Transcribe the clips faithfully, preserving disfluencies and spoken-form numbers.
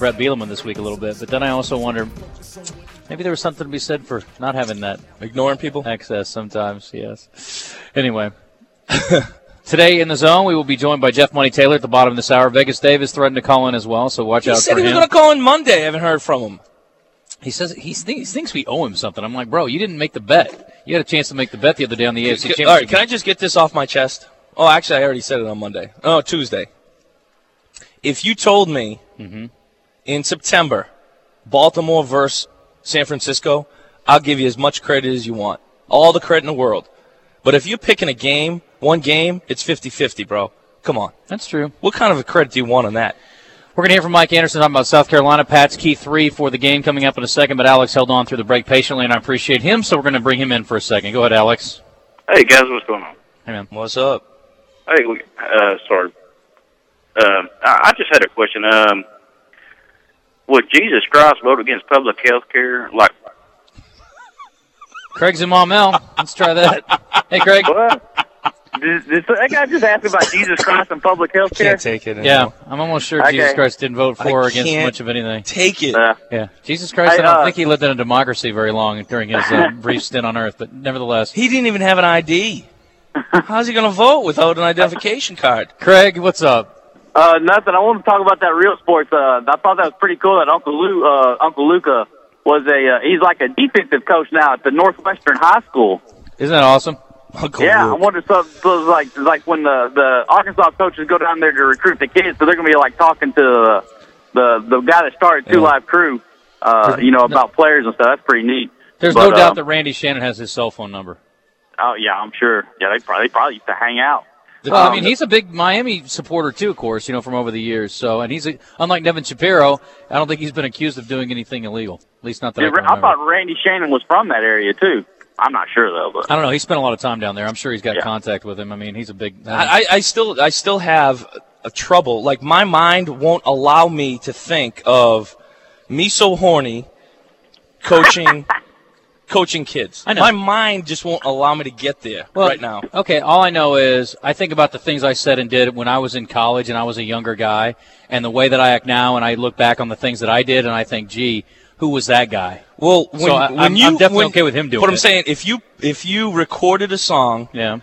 Brett Bielema this week a little bit, but then I also wonder maybe there was something to be said for not having that. Ignoring people? Access sometimes, yes. Anyway. Today in the zone, we will be joined by Jeff Money Taylor at the bottom of this hour. Vegas Davis threatened to call in as well, so watch he out for him. He said he was going to call in Monday. I haven't heard from him. He says he thinks, he thinks we owe him something. I'm like, bro, you didn't make the bet. You had a chance to make the bet the other day on the A F C Championship. All right, can I just get this off my chest? Oh, actually, I already said it on Monday. Oh, Tuesday. If you told me mm-hmm. in September, Baltimore versus San Francisco, I'll give you as much credit as you want. All the credit in the world. But if you're picking a game, one game, it's fifty-fifty, bro. Come on. That's true. What kind of a credit do you want on that? We're going to hear from Mike Anderson talking about South Carolina. Pat's key three for the game coming up in a second, but Alex held on through the break patiently, and I appreciate him, so we're going to bring him in for a second. Go ahead, Alex. Hey, guys, what's going on? Hey, man. What's up? Hey, uh, sorry. Um, I just had a question. Um, would Jesus Christ vote against public health care? Like, Craig's in Maumelle. Let's try that. Hey, Craig. What? Did, did that guy just ask about Jesus Christ and public health care? Can't take it anymore. Yeah, I'm almost sure okay. Jesus Christ didn't vote for or I against can't much of anything. Take it. Uh, yeah, Jesus Christ, I, I don't uh, think he lived in a democracy very long during his uh, brief stint on Earth, but nevertheless. He didn't even have an I D. How's he going to vote without an identification card? Craig, what's up? Uh, nothing. I want to talk about that real sports. Uh, I thought that was pretty cool that Uncle Lu, uh, Uncle Luca was a, uh, he's like a defensive coach now at the Northwestern High School. Isn't that awesome? Uncle yeah, Luke. I wonder so, so it's like like when the the Arkansas coaches go down there to recruit the kids, so they're gonna be like talking to uh, the the guy that started Two Yeah. Live Crew, uh, you know, about players and stuff. That's pretty neat. There's But, no doubt um, that Randy Shannon has his cell phone number. Oh yeah, I'm sure. Yeah, they probably they probably used to hang out. Well, Um, I mean, he's a big Miami supporter too, of course, you know, from over the years. So, and he's a, unlike Nevin Shapiro, I don't think he's been accused of doing anything illegal. At least not that yeah, I can I remember. thought Randy Shannon was from that area too. I'm not sure though, but I don't know. He spent a lot of time down there. I'm sure he's got Yeah. contact with him. I mean, he's a big. I, I still I still have a trouble. Like, my mind won't allow me to think of me so horny coaching coaching kids. I know. My mind just won't allow me to get there Well, right now. Okay, all I know is I think about the things I said and did when I was in college and I was a younger guy, and the way that I act now, and I look back on the things that I did, and I think, gee, who was that guy? Well, when, So I- when I'm- you, I'm definitely when- okay with him doing But I'm it. saying, if you if you recorded a song Yeah,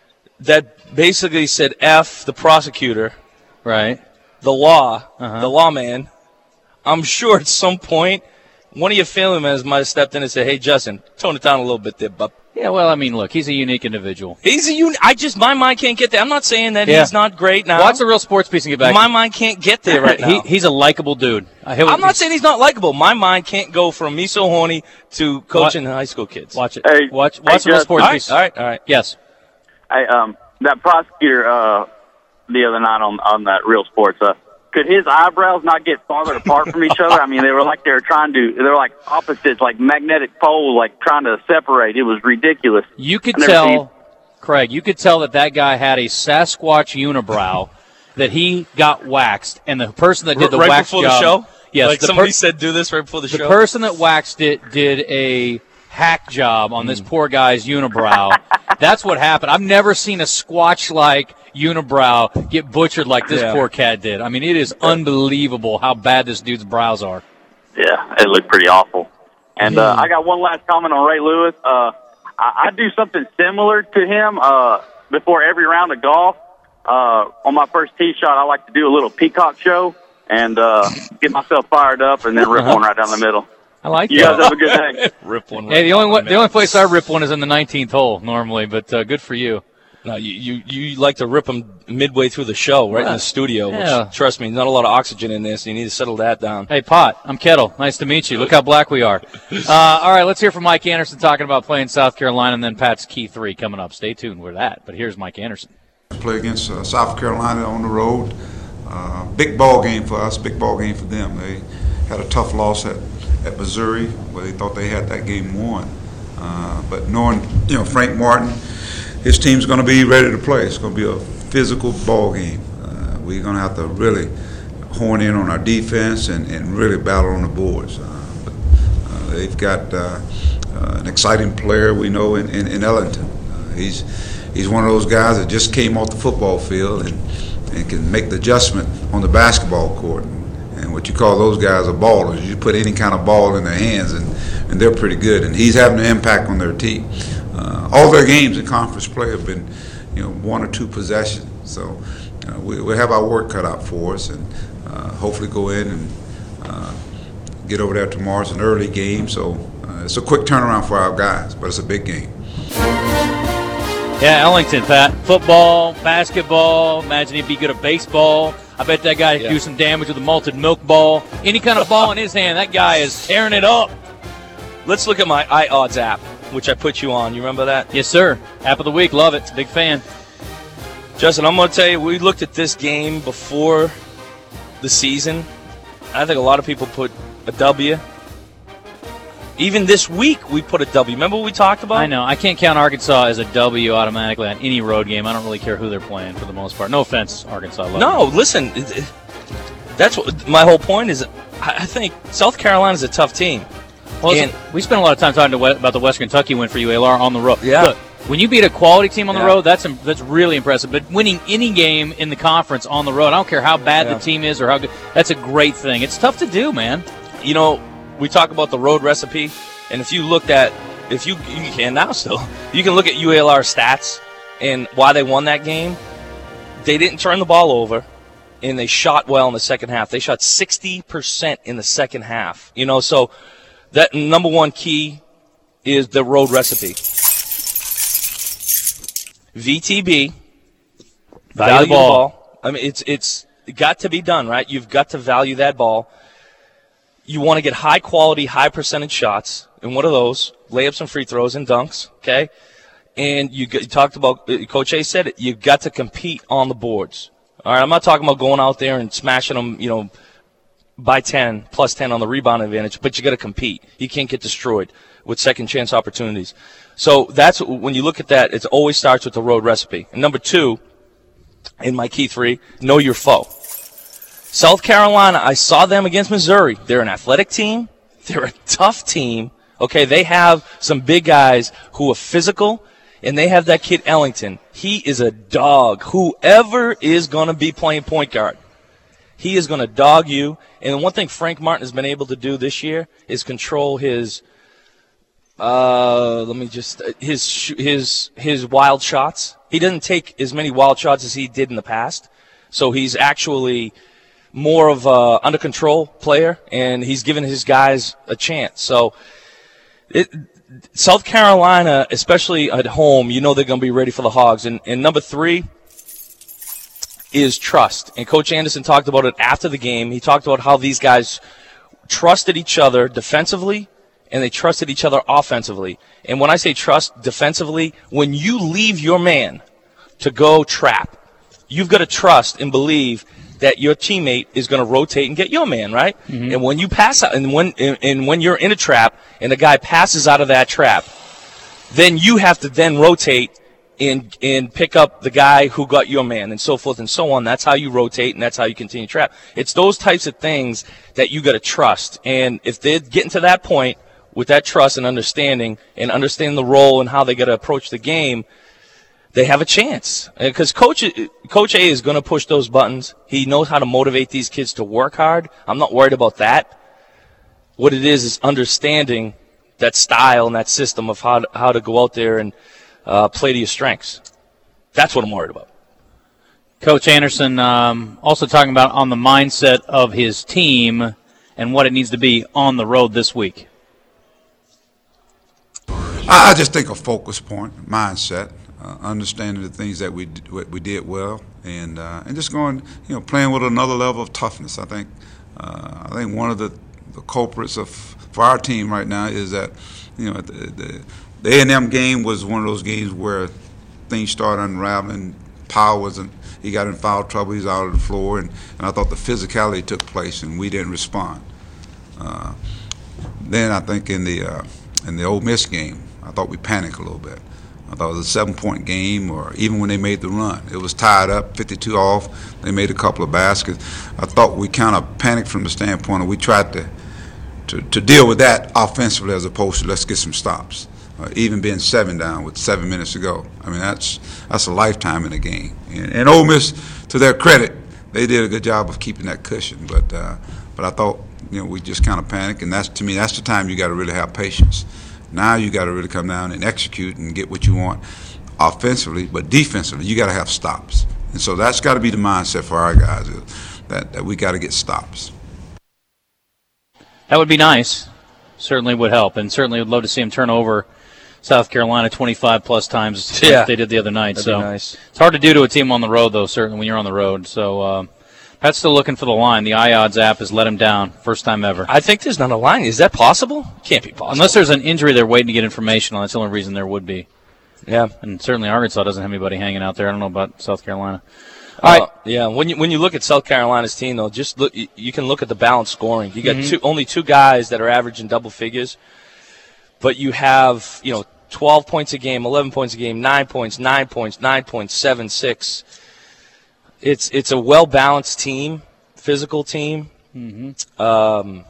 that basically said F the prosecutor, right. the law, Uh-huh. the lawman, I'm sure at some point one of your family members might have stepped in and said, "Hey, Justin, tone it down a little bit there, bub." Yeah, well, I mean, look, he's a unique individual. He's a un- I just my mind can't get there. I'm not saying that Yeah. he's not great now. Watch the Real Sports Piece and get back. My mind can't get there right now. he, he's a likable dude. I hear what I'm not saying he's not likable. My mind can't go from me so horny to coaching high school kids. Watch it. Hey, watch hey, watch the Real Justin. Sports All right, Piece. all right, all right. Yes. I um that prosecutor uh the other night on on that Real Sports uh could his eyebrows not get farther apart from each other? I mean, they were like they were trying to they were like opposites, like magnetic poles, like trying to separate. It was ridiculous. You could I've never tell, seen- Craig, you could tell that that guy had a Sasquatch unibrow that he got waxed, and the person that did the right wax before job, the show? yes, like the, somebody per- said, do this right before the, the show. person that waxed it did a hack job on this poor guy's unibrow. That's what happened. I've never seen a Squatch-like unibrow get butchered like this Yeah. poor cat did. I mean, it is unbelievable how bad this dude's brows are. Yeah, it looked pretty awful. And uh, I got one last comment on Ray Lewis. Uh, I, I do something similar to him uh, before every round of golf. Uh, on my first tee shot, I like to do a little peacock show and uh, get myself fired up and then rip one right down the middle. I like You that. guys have a good day. Rip one. Hey, the right only one, down the only place I rip one is in the nineteenth hole normally, but uh, good for you. No, you, you you like to rip them midway through the show, right in the studio. Yeah. Which, trust me, there's not a lot of oxygen in there, so you need to settle that down. Hey, Pot, I'm Kettle. Nice to meet you. Look how black we are. Uh, all right, let's hear from Mike Anderson talking about playing South Carolina, and then Pat's Key three coming up. Stay tuned with that. But here's Mike Anderson. Play against uh, South Carolina on the road. Uh, big ball game for us, big ball game for them. They had a tough loss at, at Missouri where they thought they had that game won. Uh, but knowing, you know, Frank Martin, his team's going to be ready to play. It's going to be a physical ball game. Uh, we're going to have to really horn in on our defense and, and really battle on the boards. Uh, but uh, they've got uh, uh, an exciting player we know in, in, in Ellington. Uh, he's he's one of those guys that just came off the football field and, and can make the adjustment on the basketball court. And, And what you call those guys are ballers. You put any kind of ball in their hands, and, and they're pretty good. And he's having an impact on their team. Uh, all their games in conference play have been, you know, one or two possessions. So uh, we, we have our work cut out for us, and uh, hopefully go in and uh, get over there tomorrow. It's an early game, so uh, it's a quick turnaround for our guys, but it's a big game. Yeah, Ellington, Pat. Football, basketball. Imagine he'd be good at baseball. I bet that guy could Yeah. do some damage with a malted milk ball. Any kind of ball in his hand, that guy is tearing it up. Let's look at my iOdds app, which I put you on. You remember that? Yes, sir. App of the week. Love it. Big fan. Justin, I'm going to tell you, we looked at this game before the season. I think a lot of people put a W. Even this week, we put a W. Remember what we talked about? I know. I can't count Arkansas as a W automatically on any road game. I don't really care who they're playing for the most part. No offense, Arkansas. I love No, them. listen. it- it- That's what my whole point is. I I think South Carolina's a tough team. Well, And- we spent a lot of time talking to we- about the West Kentucky win for you, A L R, on the road. Yeah. Look, when you beat a quality team on the Yeah. road, that's that's really impressive. But winning any game in the conference on the road, I don't care how bad Yeah. the team is or how good, that's a great thing. It's tough to do, man. You know, we talk about the road recipe, and if you looked at, if you you can now still, you can look at U A L R stats and why they won that game. They didn't turn the ball over, and they shot well in the second half. They shot sixty percent in the second half. You know, so that number one key is the road recipe. V T B, Value the ball. I mean, it's it's got to be done, right? You've got to value that ball. You want to get high quality, high percentage shots, and what are those? Layups and free throws and dunks, okay? And you, you talked about, Coach A said it, you've got to compete on the boards. All right, I'm not talking about going out there and smashing them, you know, by ten, plus ten on the rebound advantage, but you got to compete. You can't get destroyed with second chance opportunities. So that's, when you look at that, it always starts with the road recipe. And number two, in my key three, know your foe. South Carolina, I saw them against Missouri. They're an athletic team. They're a tough team. Okay, they have some big guys who are physical, and they have that kid Ellington. He is a dog. Whoever is going to be playing point guard, he is going to dog you. And one thing Frank Martin has been able to do this year is control his, uh, let me just, his his his wild shots. He doesn't take as many wild shots as he did in the past. So he's actually more of a under control player, and he's given his guys a chance. So it, South Carolina, especially at home, you know they're going to be ready for the Hogs. And, and number three is trust. And Coach Anderson talked about it after the game. He talked about how these guys trusted each other defensively, and they trusted each other offensively. And when I say trust defensively, when you leave your man to go trap, you've got to trust and believe that your teammate is going to rotate and get your man, right? Mm-hmm. And when you pass out, and when and, and when you're in a trap, and the guy passes out of that trap, then you have to then rotate and and pick up the guy who got your man, and so forth and so on. That's how you rotate, and that's how you continue to trap. It's those types of things that you got to trust. And if they're getting to that point with that trust and understanding, and understanding the role and how they got to approach the game, they have a chance. Because Coach Coach A is going to push those buttons. He knows how to motivate these kids to work hard. I'm not worried about that. What it is is understanding that style and that system of how to, how to go out there and uh, play to your strengths. That's what I'm worried about. Coach Anderson um, also talking about on the mindset of his team and what it needs to be on the road this week. I, I just think a focus point, mindset. Uh, understanding the things that we d- what we did well, and uh, and just going, you know, playing with another level of toughness. I think uh, I think one of the, the culprits of for our team right now is that, you know, the, the, the A and M game was one of those games where things started unraveling. Powell wasn't. He got in foul trouble. He's out of the floor, and, and I thought the physicality took place, and we didn't respond. Uh, then I think in the uh, in the Ole Miss game, I thought we panicked a little bit. I thought it was a seven-point game, or even when they made the run. It was tied up, fifty-two off. They made a couple of baskets. I thought we kind of panicked from the standpoint of we tried to, to, to deal with that offensively as opposed to let's get some stops. Uh, even being seven down with seven minutes to go. I mean, that's that's a lifetime in a game. And, and Ole Miss, to their credit, they did a good job of keeping that cushion. But uh, but But I thought, you know, we just kind of panicked, and that's, to me, that's the time you got to really have patience. Now you got to really come down and execute and get what you want offensively, but defensively, you got to have stops. And so that's got to be the mindset for our guys, is that, that we got to get stops. That would be nice. Certainly would help, and certainly would love to see them turn over South Carolina twenty-five plus times yeah. like they did the other night. That'd so be nice. It's hard to do to a team on the road, though, certainly when you're on the road. So uh, Pat's still looking for the line. The iOdds app has let him down, first time ever. I think there's not a line. Is that possible? Can't be possible. Unless there's an injury they're waiting to get information on. That's the only reason there would be. Yeah. And certainly Arkansas doesn't have anybody hanging out there. I don't know about South Carolina. All right. Uh, yeah, when you when you look at South Carolina's team, though, just look. You, you can look at the balanced scoring. You got Mm-hmm. two, only two guys that are averaging double figures, but you have you know twelve points a game, eleven points a game, nine points, nine points, nine points, seven, six. It's it's a well balanced team, physical team. Mm-hmm. Um,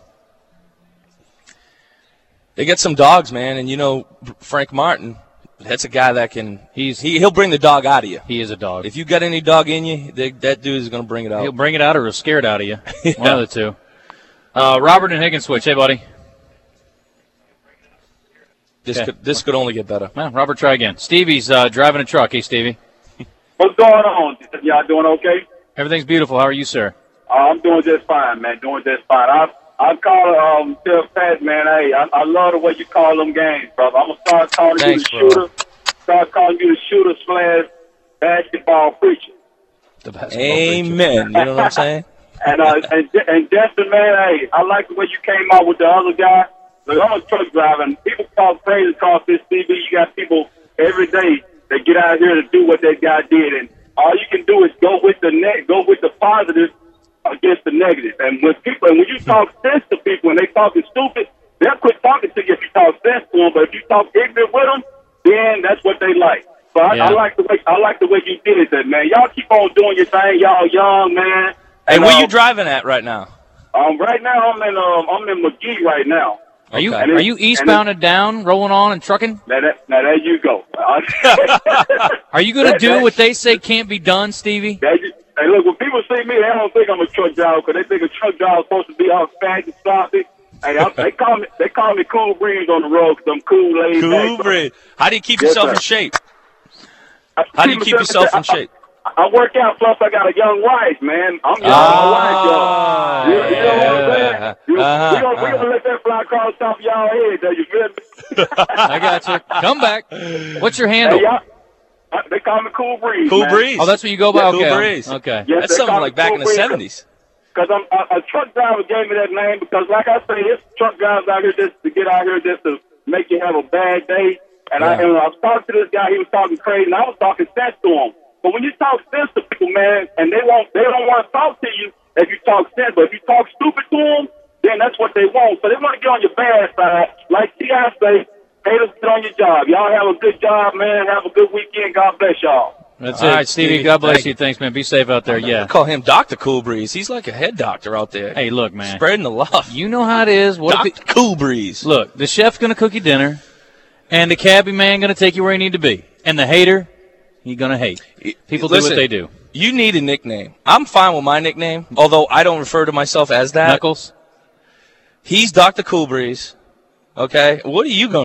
they get some dogs, man, and you know Frank Martin. That's a guy that can he's he, he'll bring the dog out of you. He is a dog. If you got any dog in you, they, that dude is going to bring it out. He'll bring it out or he'll scare it out of you. Yeah. One of the two. Uh, Robert and Higgins switch. Hey, buddy. This Okay. could this could only get better. Well, Robert, try again. Stevie's uh, driving a truck. Hey, Stevie. What's going on? Y'all doing okay? Everything's beautiful. How are you, sir? Uh, I'm doing just fine, man. Doing just fine. I I call um tell Pat, man. Hey, I, I love the way you call them games, brother. I'm gonna start calling Thanks, you the bro. shooter. Start calling you the shooter slash basketball preacher. The basketball Amen. You know what I'm saying? And uh and and Destin, man. Hey, I like the way you came out with the other guy. Look, I'm a truck driver, and people talk crazy across this T V. You got people every day that get out here to do what that guy did, and all you can do is go with the net, go with the positive against the negative. And when people, and when you talk sense to people, when they talking stupid, they'll quit talking to you if you talk sense to them. But if you talk ignorant with them, then that's what they like. So I, Yeah. I like the way I like the way you did it, there, man. Y'all keep on doing your thing. Y'all young, man. Hey, And, where um, you driving at right now? Um, right now I'm in um I'm in McGee right now. Are you Okay. are you eastbound and down, rolling on and trucking? Now, that, now there you go. Are you going to That- do that- what they say can't be done, Stevie? They just, hey, look, when people see me, they don't think I'm a truck driver because they think a truck driver is supposed to be all fat and sloppy. Hey, I, they call me they call me Cool Breeze on the road because I'm cool, laid Cool back. breed. How do you keep Yes, yourself sir. in shape? I- How do you keep yourself in shape? I, I work out, plus I got a young wife, man. I'm young, Ah, my wife, young. You, you know what I'm saying? You, uh-huh, we gonna, we gonna let that fly across the top of y'all head, though, you feel me? I got you. Come back. What's your Hey, handle? y'all, uh, they call me Cool Breeze, Cool man. breeze. Oh, that's what you go by? Yeah, Okay. Cool breeze. Okay. Yes, That's they something call like me back Cool in the Breeze. seventies. Because I'm a, a truck driver gave me that name because, like I say, it's truck drivers out here just to get out here just to make you have a bad day. And, I, Yeah. and when I was talking to this guy, he was talking crazy, and I was talking sense to him. But when you talk sense to people, man, and they won't, they don't want to talk to you if you talk sense. But if you talk stupid to them, then that's what they want. So they want to get on your bad side. Like T I say, haters, get on your job. Y'all have a good job, man. Have a good weekend. God bless y'all. That's All it. right, Stevie, Stevie. God bless Thank you. Thanks, man. Be safe out there. I Yeah. call him Doctor Cool Breeze. He's like a head doctor out there. Hey, look, man. Spreading the love. You know how it is. What if Doctor Cool Breeze. it, look, the chef's going to cook you dinner, and the cabbie man going to take you where you need to be. And the hater, he's going to hate. People do Listen, what they do. You need a nickname. I'm fine with my nickname, although I don't refer to myself as that. Knuckles? He's Doctor Cool Breeze. Okay? What are you going